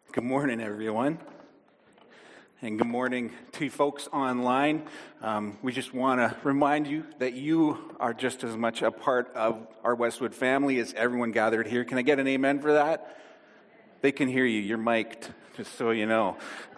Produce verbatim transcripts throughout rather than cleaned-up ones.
Good morning, everyone. And good morning to you folks online. Um, we just want to remind you that you are just as much a part of our Westwood family as everyone gathered here. Can I get an amen for that? They can hear you. You're mic'd, just so you know.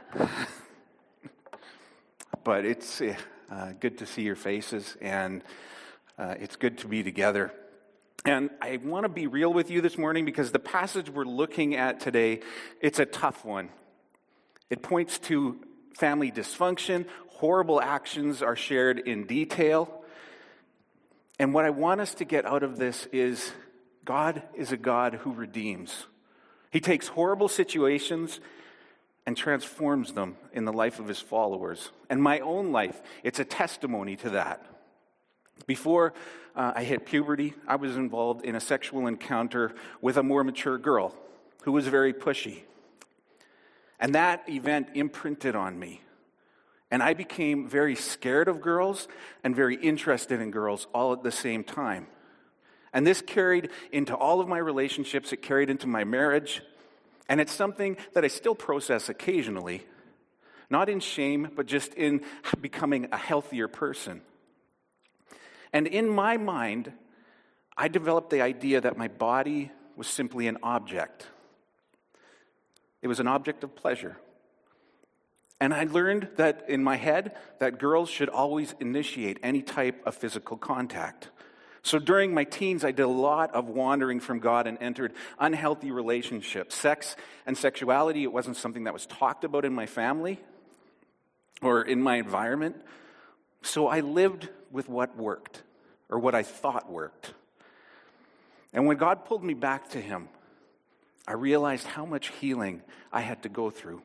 But it's uh, good to see your faces, and uh, it's good to be together. And I want to be real with you this morning because the passage we're looking at today, it's a tough one. It points to family dysfunction. Horrible actions are shared in detail. And what I want us to get out of this is God is a God who redeems. He takes horrible situations and transforms them in the life of his followers. And my own life, it's a testimony to that. Before uh, I hit puberty, I was involved in a sexual encounter with a more mature girl who was very pushy. And that event imprinted on me. And I became very scared of girls and very interested in girls all at the same time. And this carried into all of my relationships. It carried into my marriage. And it's something that I still process occasionally, not in shame, but just in becoming a healthier person. And in my mind, I developed the idea that my body was simply an object. It was an object of pleasure. And I learned that in my head, that girls should always initiate any type of physical contact. So during my teens, I did a lot of wandering from God and entered unhealthy relationships. Sex and sexuality, it wasn't something that was talked about in my family or in my environment. So I lived with what worked, or what I thought worked. And when God pulled me back to him, I realized how much healing I had to go through.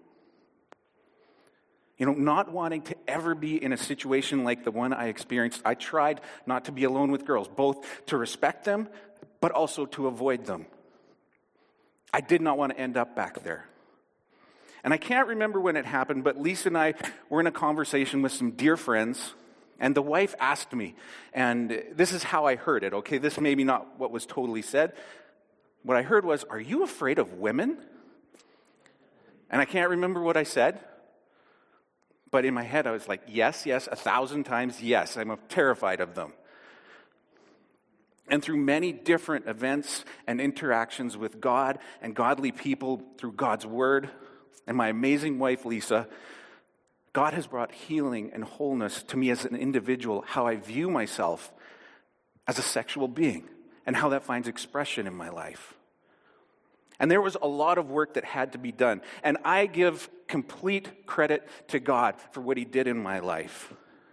You know, not wanting to ever be in a situation like the one I experienced, I tried not to be alone with girls, both to respect them, but also to avoid them. I did not want to end up back there. And I can't remember when it happened, but Lisa and I were in a conversation with some dear friends, and the wife asked me, and this is how I heard it, okay? This may be not what was totally said. What I heard was, "Are you afraid of women?" And I can't remember what I said, but in my head I was like, yes, yes, a thousand times yes, I'm terrified of them. And through many different events and interactions with God and godly people through God's word, and my amazing wife, Lisa, God has brought healing and wholeness to me as an individual, how I view myself as a sexual being, and how that finds expression in my life. And there was a lot of work that had to be done. And I give complete credit to God for what he did in my life.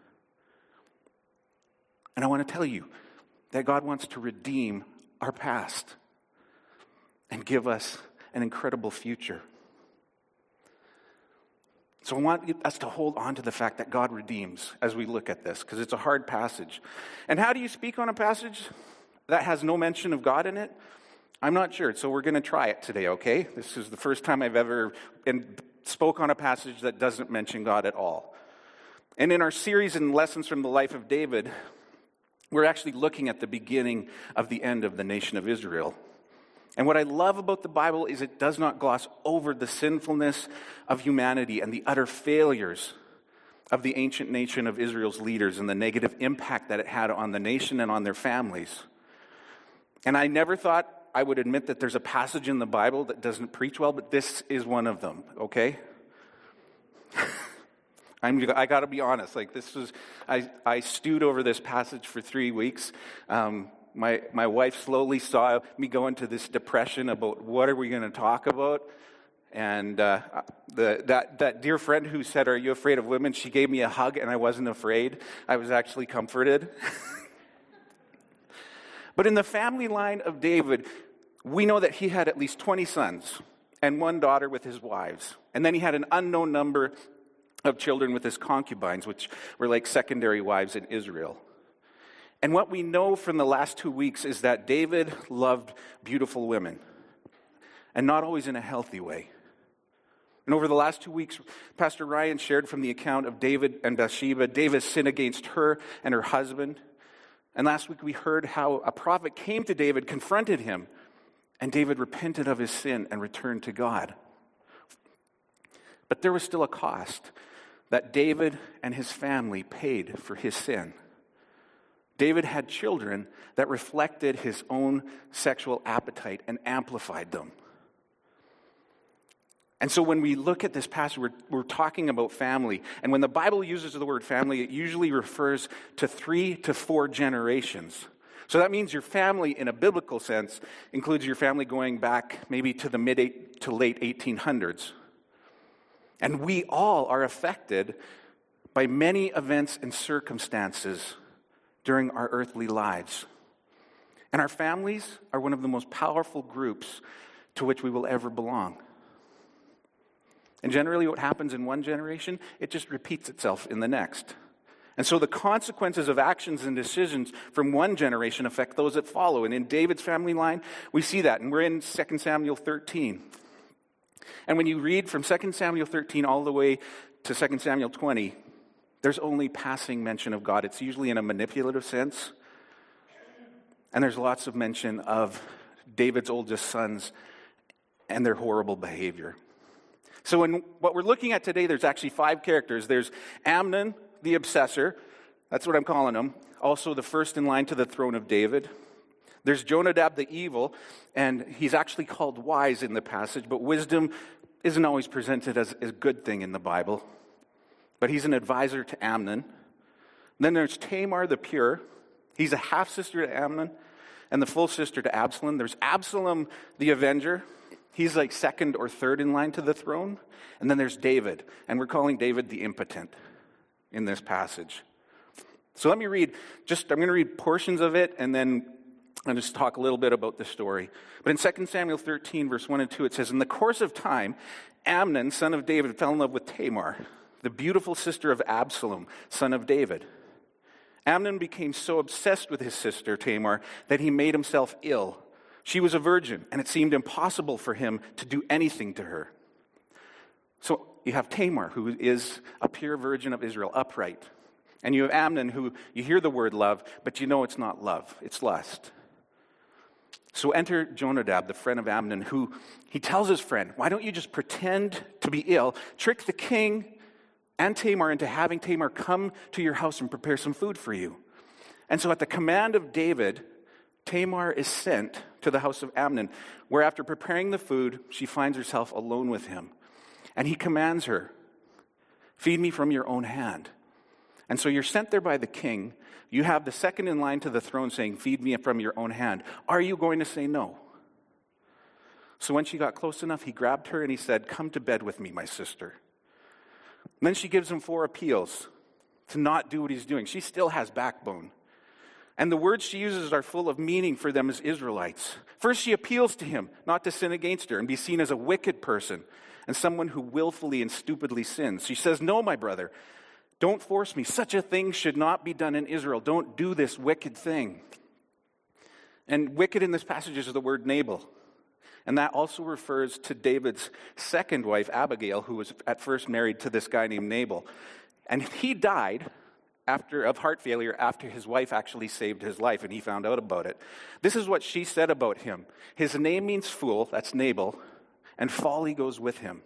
And I want to tell you that God wants to redeem our past and give us an incredible future. So I want us to hold on to the fact that God redeems as we look at this, because it's a hard passage. And how do you speak on a passage that has no mention of God in it? I'm not sure, so we're going to try it today, okay? This is the first time I've ever in, spoke on a passage that doesn't mention God at all. And in our series in Lessons from the Life of David, we're actually looking at the beginning of the end of the nation of Israel. And what I love about the Bible is it does not gloss over the sinfulness of humanity and the utter failures of the ancient nation of Israel's leaders and the negative impact that it had on the nation and on their families. And I never thought I would admit that there's a passage in the Bible that doesn't preach well, but this is one of them, okay? I'm, I got to be honest. Like this was, I, I stewed over this passage for three weeks. Um, My my wife slowly saw me go into this depression about what are we going to talk about, and uh, the that that dear friend who said, "Are you afraid of women?" She gave me a hug, and I wasn't afraid. I was actually comforted. But in the family line of David, we know that he had at least twenty sons and one daughter with his wives, and then he had an unknown number of children with his concubines, which were like secondary wives in Israel. And what we know from the last two weeks is that David loved beautiful women, and not always in a healthy way. And over the last two weeks, Pastor Ryan shared from the account of David and Bathsheba, David's sin against her and her husband. And last week we heard how a prophet came to David, confronted him, and David repented of his sin and returned to God. But there was still a cost that David and his family paid for his sin. David had children that reflected his own sexual appetite and amplified them. And so when we look at this passage, we're, we're talking about family. And when the Bible uses the word family, it usually refers to three to four generations. So that means your family, in a biblical sense, includes your family going back maybe to the mid to late eighteen hundreds. And we all are affected by many events and circumstances during our earthly lives. And our families are one of the most powerful groups to which we will ever belong. And generally what happens in one generation, it just repeats itself in the next. And so the consequences of actions and decisions from one generation affect those that follow. And in David's family line, we see that. And we're in Second Samuel thirteen. And when you read from Second Samuel thirteen all the way to Second Samuel twenty, there's only passing mention of God. It's usually in a manipulative sense. And there's lots of mention of David's oldest sons and their horrible behavior. So in what we're looking at today, there's actually five characters. There's Amnon, the obsessor. That's what I'm calling him. Also the first in line to the throne of David. There's Jonadab the evil, and he's actually called wise in the passage, but wisdom isn't always presented as a good thing in the Bible. But he's an advisor to Amnon. Then there's Tamar the pure. He's a half-sister to Amnon and the full sister to Absalom. There's Absalom the avenger. He's like second or third in line to the throne. And then there's David, and we're calling David the impotent in this passage. So let me read, just I'm going to read portions of it, and then I'll just talk a little bit about the story. But in Second Samuel thirteen, verse one and two, it says, "In the course of time, Amnon, son of David, fell in love with Tamar, the beautiful sister of Absalom, son of David. Amnon became so obsessed with his sister Tamar that he made himself ill. She was a virgin, and it seemed impossible for him to do anything to her." So you have Tamar, who is a pure virgin of Israel, upright. And you have Amnon, who you hear the word love, but you know it's not love, it's lust. So enter Jonadab, the friend of Amnon, who he tells his friend, "Why don't you just pretend to be ill, trick the king and Tamar into having Tamar come to your house and prepare some food for you?" And so at the command of David, Tamar is sent to the house of Amnon, where after preparing the food, she finds herself alone with him. And he commands her, "Feed me from your own hand." And so you're sent there by the king. You have the second in line to the throne saying, "Feed me from your own hand." Are you going to say no? So when she got close enough, he grabbed her and he said, "Come to bed with me, my sister." And then she gives him four appeals to not do what he's doing. She still has backbone. And the words she uses are full of meaning for them as Israelites. First, she appeals to him not to sin against her and be seen as a wicked person and someone who willfully and stupidly sins. She says, "No, my brother, don't force me. Such a thing should not be done in Israel. Don't do this wicked thing." And wicked in this passage is the word Nabal. And that also refers to David's second wife, Abigail, who was at first married to this guy named Nabal. And he died after of heart failure after his wife actually saved his life, and he found out about it. This is what she said about him. "His name means fool," that's Nabal, "and folly goes with him."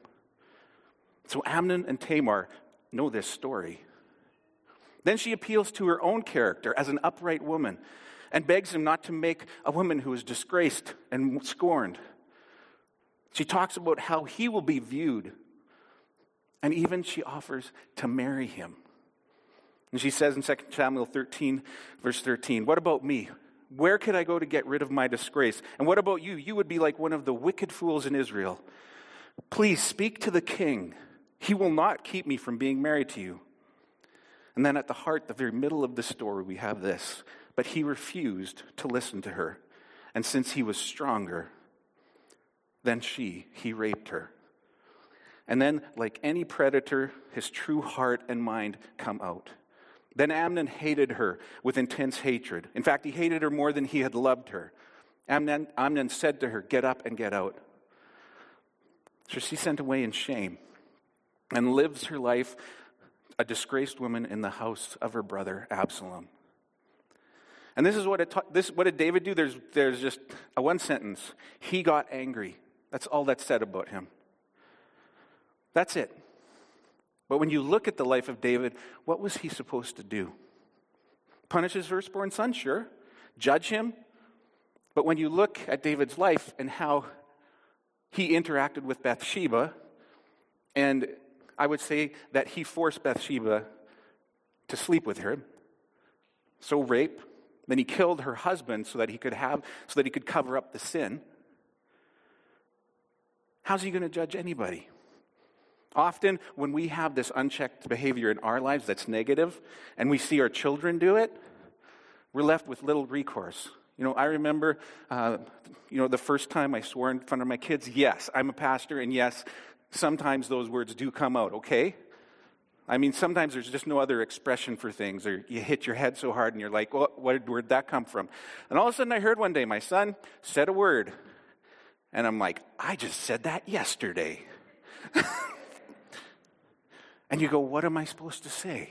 So Amnon and Tamar know this story. Then she appeals to her own character as an upright woman and begs him not to make a woman who is disgraced and scorned. She talks about how he will be viewed, and even she offers to marry him. And she says in Second Samuel thirteen, verse thirteen, "What about me? Where could I go to get rid of my disgrace? And what about you? You would be like one of the wicked fools in Israel. Please speak to the king. He will not keep me from being married to you." And then at the heart, the very middle of the story, we have this. "But he refused to listen to her. And since he was stronger than she, he raped her." And then, like any predator, his true heart and mind come out. Then Amnon hated her with intense hatred. In fact, he hated her more than he had loved her. Amnon, Amnon said to her, "Get up and get out." So she's sent away in shame and lives her life a disgraced woman in the house of her brother Absalom. And this is what it ta- this what did David do? There's there's just a one sentence. He got angry. That's all that's said about him. That's it. But when you look at the life of David, what was he supposed to do? Punish his firstborn son? Sure. Judge him? But when you look at David's life and how he interacted with Bathsheba, and I would say that he forced Bathsheba to sleep with her, so rape, then he killed her husband so that he could have, so that he could cover up the sin. How's he going to judge anybody? Often when we have this unchecked behavior in our lives that's negative, and we see our children do it, we're left with little recourse. You know, I remember, uh, you know, the first time I swore in front of my kids, yes, I'm a pastor, and yes, sometimes those words do come out, okay? I mean, sometimes there's just no other expression for things, or you hit your head so hard and you're like, well, where did that come from? And all of a sudden I heard one day, my son said a word, and I'm like, I just said that yesterday. And you go, what am I supposed to say?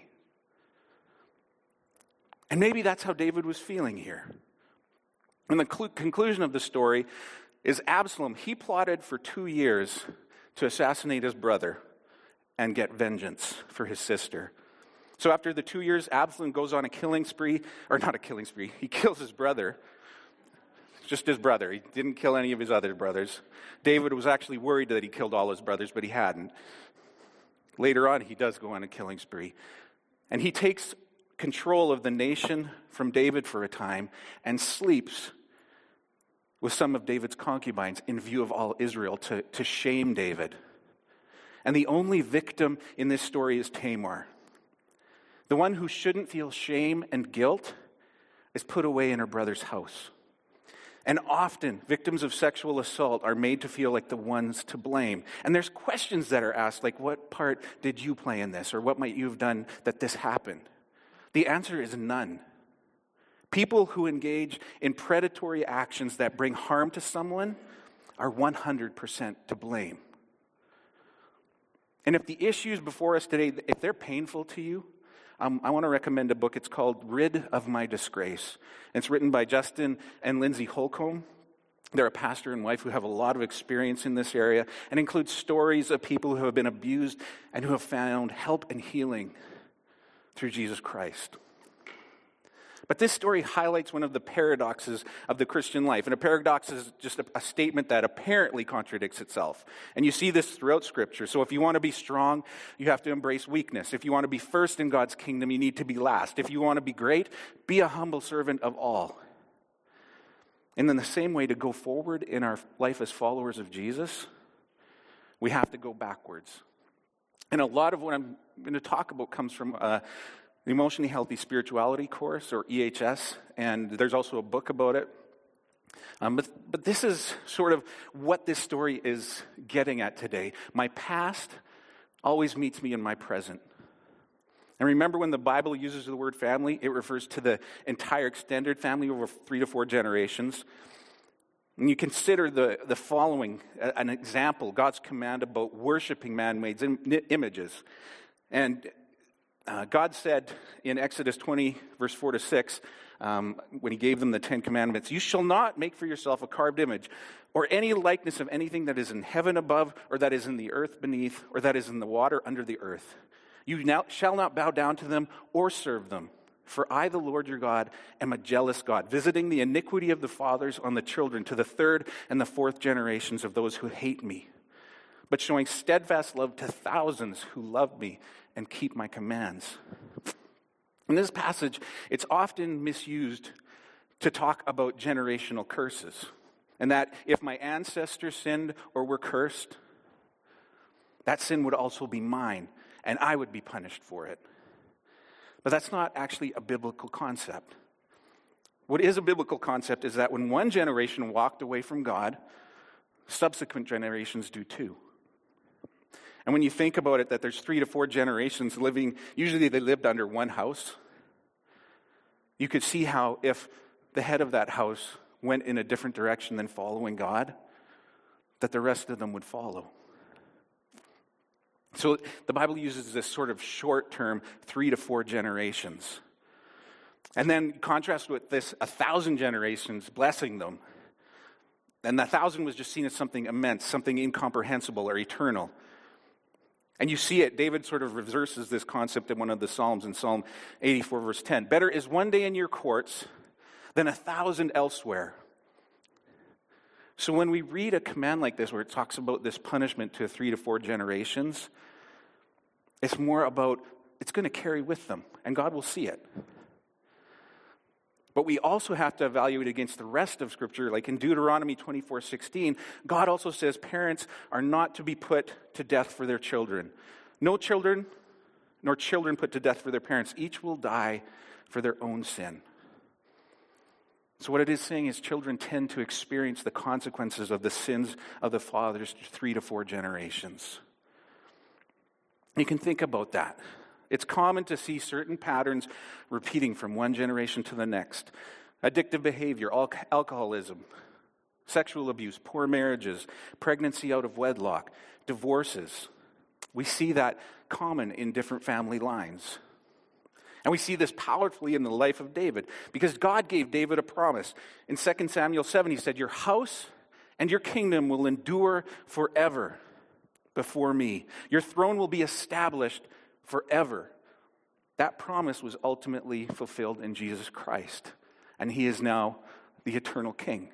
And maybe that's how David was feeling here. And the cl- conclusion of the story is Absalom, he plotted for two years to assassinate his brother and get vengeance for his sister. So after the two years, Absalom goes on a killing spree, or not a killing spree, he kills his brother, just his brother. He didn't kill any of his other brothers. David was actually worried that he killed all his brothers, but he hadn't. Later on, he does go on a killing spree. And he takes control of the nation from David for a time and sleeps with some of David's concubines in view of all Israel to, to shame David. And the only victim in this story is Tamar. The one who shouldn't feel shame and guilt is put away in her brother's house. And often, victims of sexual assault are made to feel like the ones to blame. And there's questions that are asked, like, what part did you play in this? Or what might you have done that this happened? The answer is none. People who engage in predatory actions that bring harm to someone are one hundred percent to blame. And if the issues before us today, if they're painful to you, um, I want to recommend a book. It's called Rid of My Disgrace. It's written by Justin and Lindsay Holcomb. They're a pastor and wife who have a lot of experience in this area and includes stories of people who have been abused and who have found help and healing through Jesus Christ. But this story highlights one of the paradoxes of the Christian life. And a paradox is just a, a statement that apparently contradicts itself. And you see this throughout Scripture. So if you want to be strong, you have to embrace weakness. If you want to be first in God's kingdom, you need to be last. If you want to be great, be a humble servant of all. And in the same way, to go forward in our life as followers of Jesus, we have to go backwards. And a lot of what I'm going to talk about comes from uh, the Emotionally Healthy Spirituality course, or E H S, and there's also a book about it. Um, but, but this is sort of what this story is getting at today. My past always meets me in my present. And remember, when the Bible uses the word family, it refers to the entire extended family over three to four generations. And you consider the, the following, an example, God's command about worshiping man-made images. And uh, God said in Exodus twenty, verse four to six, um, when he gave them the Ten Commandments, "You shall not make for yourself a carved image or any likeness of anything that is in heaven above, or that is in the earth beneath, or that is in the water under the earth. You now shall not bow down to them or serve them. For I, the Lord your God, am a jealous God, visiting the iniquity of the fathers on the children to the third and the fourth generations of those who hate me, but showing steadfast love to thousands who love me and keep my commands." In this passage, it's often misused to talk about generational curses, and that if my ancestors sinned or were cursed, that sin would also be mine, and I would be punished for it. But that's not actually a biblical concept. What is a biblical concept is that when one generation walked away from God, subsequent generations do too. And when you think about it, that there's three to four generations living, usually they lived under one house, you could see how if the head of that house went in a different direction than following God, that the rest of them would follow. So the Bible uses this sort of short term, three to four generations. And then contrast with this, a thousand generations blessing them. And the thousand was just seen as something immense, something incomprehensible or eternal. And you see it, David sort of reverses this concept in one of the Psalms, in Psalm eighty-four, verse ten. Better is one day in your courts than a thousand elsewhere. So when we read a command like this, where it talks about this punishment to three to four generations, it's more about, it's going to carry with them, and God will see it. But we also have to evaluate against the rest of Scripture. Like in Deuteronomy twenty-four sixteen, God also says parents are not to be put to death for their children. No children, nor children put to death for their parents. Each will die for their own sin. So what it is saying is children tend to experience the consequences of the sins of the fathers three to four generations. You can think about that. It's common to see certain patterns repeating from one generation to the next. Addictive behavior, al- alcoholism, sexual abuse, poor marriages, pregnancy out of wedlock, divorces. We see that common in different family lines. And we see this powerfully in the life of David, because God gave David a promise. In Second Samuel seven, he said, "Your house and your kingdom will endure forever before me. Your throne will be established forever." That promise was ultimately fulfilled in Jesus Christ, and he is now the eternal king.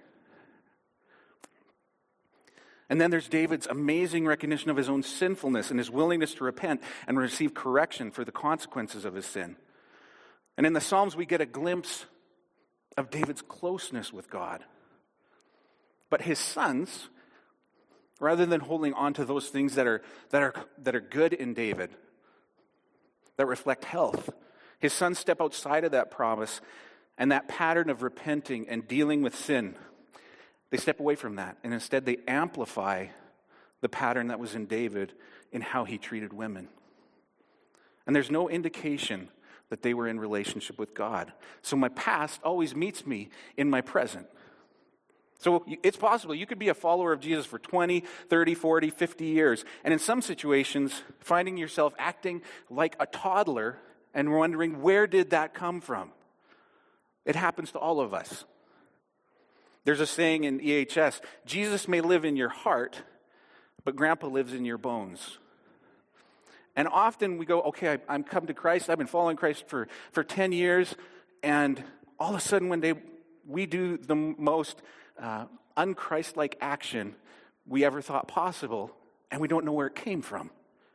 And then there's David's amazing recognition of his own sinfulness and his willingness to repent and receive correction for the consequences of his sin. And in the Psalms, we get a glimpse of David's closeness with God. But his sons, rather than holding on to those things that are that are that are good in David, that reflect health, his sons step outside of that promise and that pattern of repenting and dealing with sin. They step away from that, and instead they amplify the pattern that was in David in how he treated women. And there's no indication that they were in relationship with God. So my past always meets me in my present. So it's possible you could be a follower of Jesus for twenty, thirty, forty, fifty years, and in some situations finding yourself acting like a toddler and wondering, where did that come from? It happens to all of us. There's a saying in E H S, Jesus may live in your heart, but Grandpa lives in your bones. And often we go, okay, I, I'm come to Christ, I've been following Christ for, for ten years, and all of a sudden one day we do the most uh, un-Christ-like action we ever thought possible, and we don't know where it came from.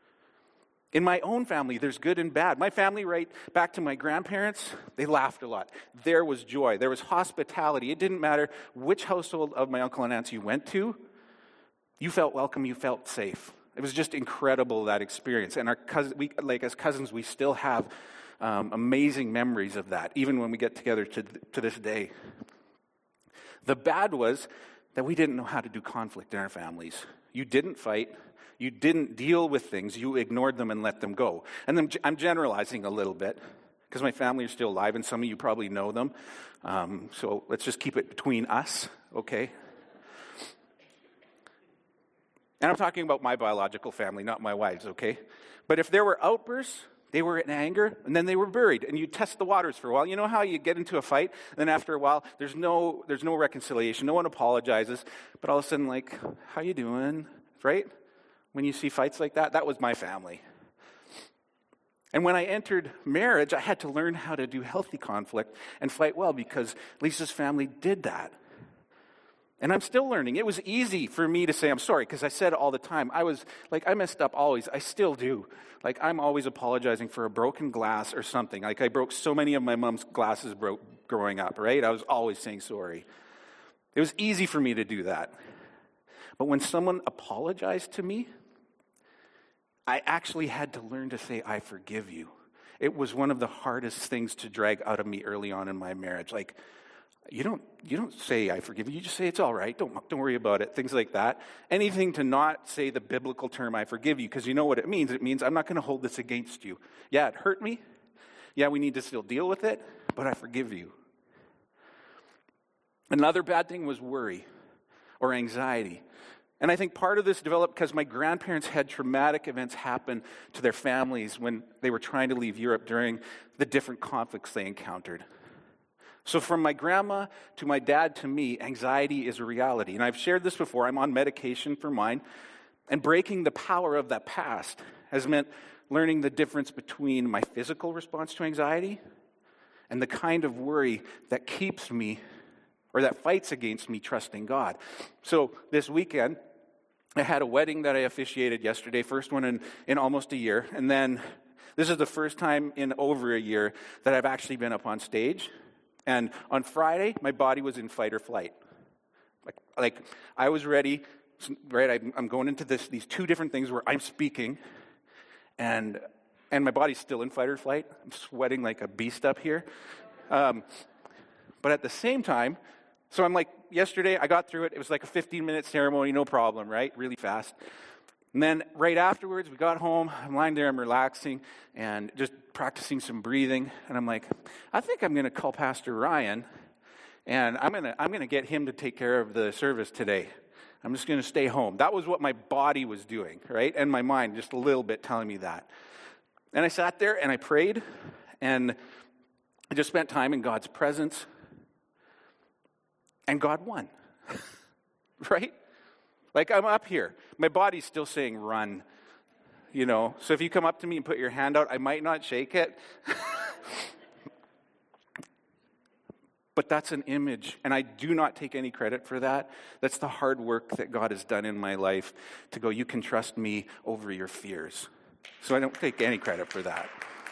In my own family, there's good and bad. My family, right back to my grandparents, they laughed a lot. There was joy. There was hospitality. It didn't matter which household of my uncle and aunts you went to. You felt welcome. You felt safe. It was just incredible, that experience. And our cousin, we, like as cousins, we still have um, amazing memories of that, even when we get together to, to this day. The bad was that we didn't know how to do conflict in our families. You didn't fight. You didn't deal with things. You ignored them and let them go. And then I'm generalizing a little bit because my family are still alive, and some of you probably know them. Um, so let's just keep it between us, okay? And I'm talking about my biological family, not my wife's, okay? But if there were outbursts, they were in anger, and then they were buried, and you test the waters for a while. You know how you get into a fight, and then after a while, there's no there's no reconciliation. No one apologizes, but all of a sudden, like, how you doing, right? When you see fights like that, that was my family. And when I entered marriage, I had to learn how to do healthy conflict and fight well, because Lisa's family did that. And I'm still learning. It was easy for me to say I'm sorry, because I said it all the time. I was, like, I messed up always. I still do. Like, I'm always apologizing for a broken glass or something. Like, I broke so many of my mom's glasses broke growing up, right? I was always saying sorry. It was easy for me to do that. But when someone apologized to me, I actually had to learn to say, I forgive you. It was one of the hardest things to drag out of me early on in my marriage. Like, You don't you don't say, I forgive you. You just say, it's all right. Don't, don't worry about it. Things like that. Anything to not say the biblical term, I forgive you, because you know what it means. It means I'm not going to hold this against you. Yeah, it hurt me. Yeah, we need to still deal with it, but I forgive you. Another bad thing was worry or anxiety. And I think part of this developed because my grandparents had traumatic events happen to their families when they were trying to leave Europe during the different conflicts they encountered. So from my grandma to my dad to me, anxiety is a reality. And I've shared this before. I'm on medication for mine. And breaking the power of that past has meant learning the difference between my physical response to anxiety and the kind of worry that keeps me, or that fights against me trusting God. So this weekend, I had a wedding that I officiated yesterday, first one in, in almost a year, and then this is the first time in over a year that I've actually been up on stage. And on Friday, my body was in fight or flight. Like, like I was ready, right? I'm, I'm going into this these two different things where I'm speaking, and and my body's still in fight or flight. I'm sweating like a beast up here. Um, but at the same time, so I'm like, yesterday I got through it. It was like a fifteen-minute ceremony, no problem, right? Really fast. And then right afterwards, we got home. I'm lying there, I'm relaxing, and just practicing some breathing. And I'm like, I think I'm going to call Pastor Ryan, and I'm going to I'm going to get him to take care of the service today. I'm just going to stay home. That was what my body was doing, right? And my mind just a little bit telling me that. And I sat there and I prayed, and I just spent time in God's presence, and God won, right? Like, I'm up here. My body's still saying run, you know. So if you come up to me and put your hand out, I might not shake it. But that's an image, and I do not take any credit for that. That's the hard work that God has done in my life to go, you can trust me over your fears. So I don't take any credit for that.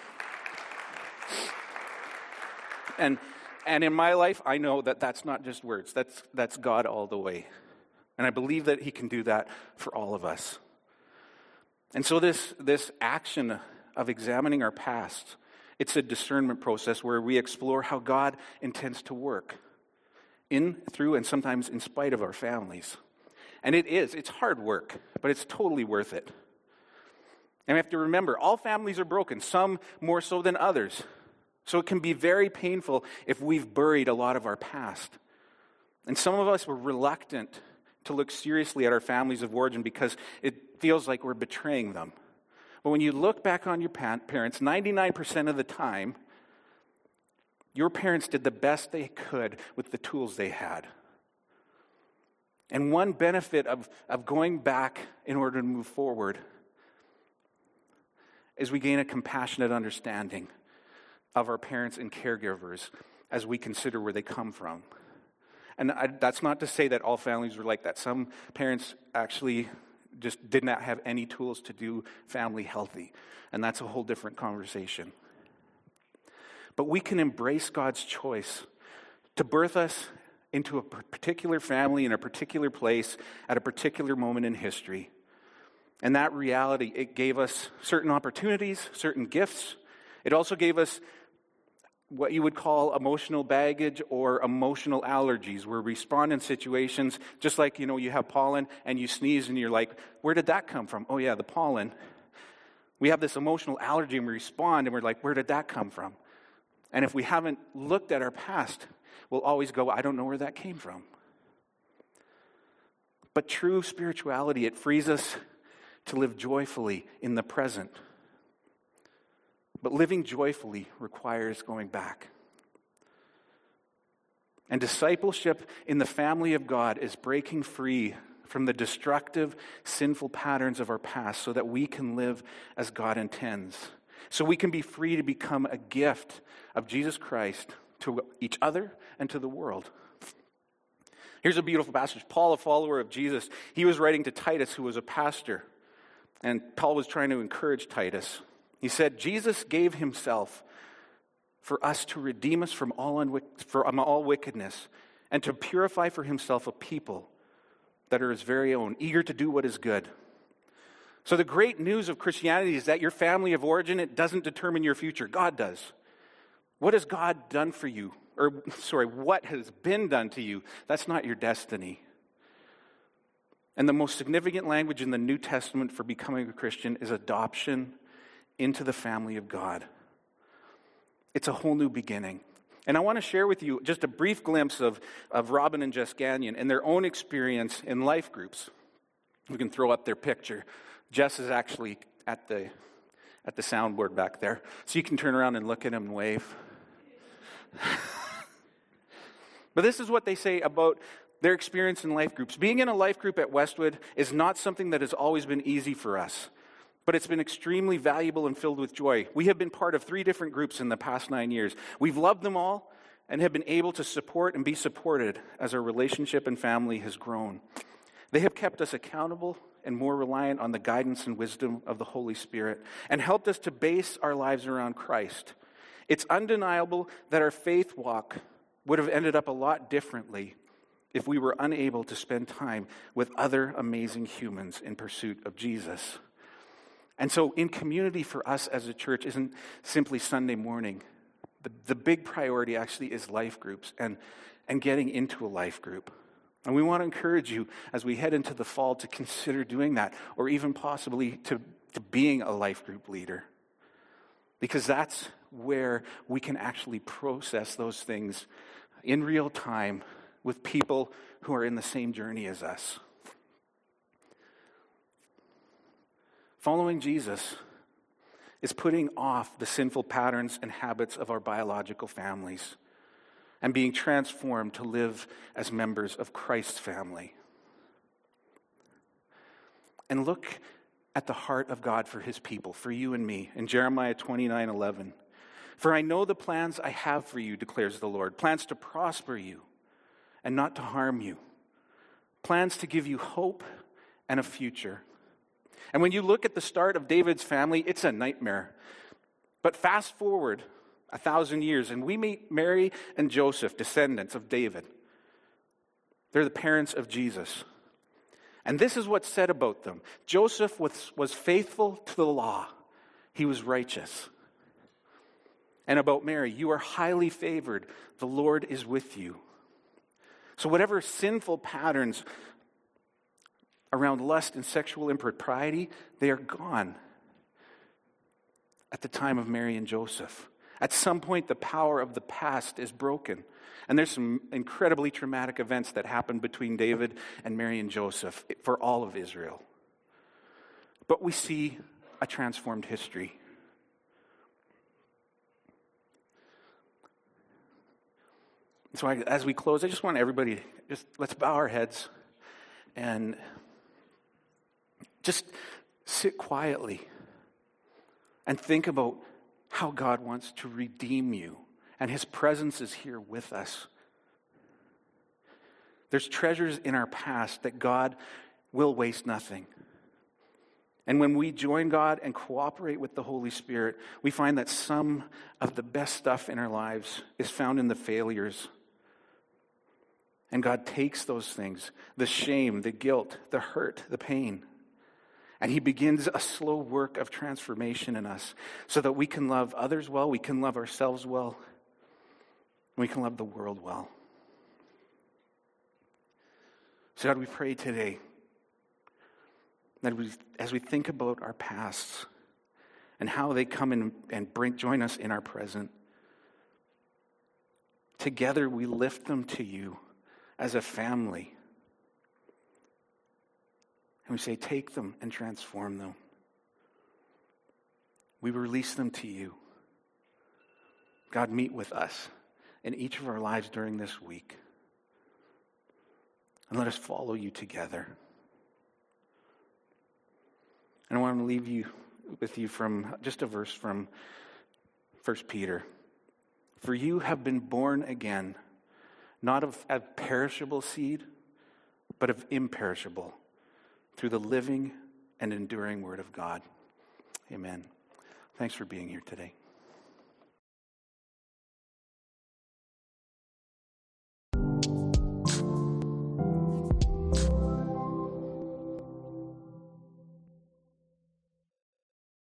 And and in my life, I know that that's not just words. That's that's God all the way. And I believe that he can do that for all of us. And so this this action of examining our past, it's a discernment process where we explore how God intends to work in, through, and sometimes in spite of our families. And it is. It's hard work, but it's totally worth it. And we have to remember, all families are broken, some more so than others. So it can be very painful if we've buried a lot of our past. And some of us were reluctant to look seriously at our families of origin because it feels like we're betraying them. But when you look back on your parents, ninety-nine percent of the time, your parents did the best they could with the tools they had. And one benefit of, of going back in order to move forward is we gain a compassionate understanding of our parents and caregivers as we consider where they come from. And I, that's not to say that all families were like that. Some parents actually just did not have any tools to do family healthy. And that's a whole different conversation. But we can embrace God's choice to birth us into a particular family in a particular place at a particular moment in history. And that reality, it gave us certain opportunities, certain gifts. It also gave us what you would call emotional baggage or emotional allergies, where we respond in situations just like, you know, you have pollen and you sneeze and you're like, where did that come from? Oh yeah, the pollen. We have this emotional allergy and we respond and we're like, where did that come from? And if we haven't looked at our past, we'll always go, I don't know where that came from. But true spirituality, it frees us to live joyfully in the present. But living joyfully requires going back. And discipleship in the family of God is breaking free from the destructive, sinful patterns of our past so that we can live as God intends. So we can be free to become a gift of Jesus Christ to each other and to the world. Here's a beautiful passage. Paul, a follower of Jesus, he was writing to Titus, who was a pastor. And Paul was trying to encourage Titus. He said, Jesus gave himself for us to redeem us from all, unwick- from all wickedness and to purify for himself a people that are his very own, eager to do what is good. So the great news of Christianity is that your family of origin, it doesn't determine your future. God does. What has God done for you? Or, sorry, what has been done to you? That's not your destiny. And the most significant language in the New Testament for becoming a Christian is adoption into the family of God. It's a whole new beginning. And I want to share with you just a brief glimpse of, of Robin and Jess Gagnon and their own experience in life groups. We can throw up their picture. Jess is actually at the at the soundboard back there. So you can turn around and look at him and wave. But this is what they say about their experience in life groups. Being in a life group at Westwood is not something that has always been easy for us. but it's been extremely valuable and filled with joy. We have been part of three different groups in the past nine years. We've loved them all and have been able to support and be supported as our relationship and family has grown. They have kept us accountable and more reliant on the guidance and wisdom of the Holy Spirit and helped us to base our lives around Christ. It's undeniable that our faith walk would have ended up a lot differently if we were unable to spend time with other amazing humans in pursuit of Jesus. And so in community for us as a church isn't simply Sunday morning. The, the big priority actually is life groups and, and getting into a life group. And we want to encourage you as we head into the fall to consider doing that, or even possibly to, to being a life group leader. Because that's where we can actually process those things in real time with people who are in the same journey as us. Following Jesus is putting off the sinful patterns and habits of our biological families and being transformed to live as members of Christ's family. And look at the heart of God for his people, for you and me, in Jeremiah twenty-nine eleven. For I know the plans I have for you, declares the Lord, plans to prosper you and not to harm you, plans to give you hope and a future. And when you look at the start of David's family, it's a nightmare. But fast forward a thousand years, and we meet Mary and Joseph, descendants of David. They're the parents of Jesus. And this is what's said about them. Joseph was, was faithful to the law. He was righteous. And about Mary, you are highly favored. The Lord is with you. So whatever sinful patterns around lust and sexual impropriety, they are gone at the time of Mary and Joseph. At some point, the power of the past is broken. And there's some incredibly traumatic events that happened between David and Mary and Joseph for all of Israel. But we see a transformed history. So I, as we close, I just want everybody, just let's bow our heads and just sit quietly and think about how God wants to redeem you, and his presence is here with us. There's treasures in our past that God will waste nothing. And when we join God and cooperate with the Holy Spirit, we find that some of the best stuff in our lives is found in the failures. And God takes those things, the shame, the guilt, the hurt, the pain, and he begins a slow work of transformation in us so that we can love others well, we can love ourselves well, and we can love the world well. So God, we pray today that we, as we think about our pasts and how they come in and bring, join us in our present, together we lift them to you as a family. And we say, take them and transform them. We release them to you. God, meet with us in each of our lives during this week. And let us follow you together. And I want to leave you with you from just a verse from First Peter. For you have been born again, not of a perishable seed, but of imperishable, through the living and enduring word of God. Amen. Thanks for being here today.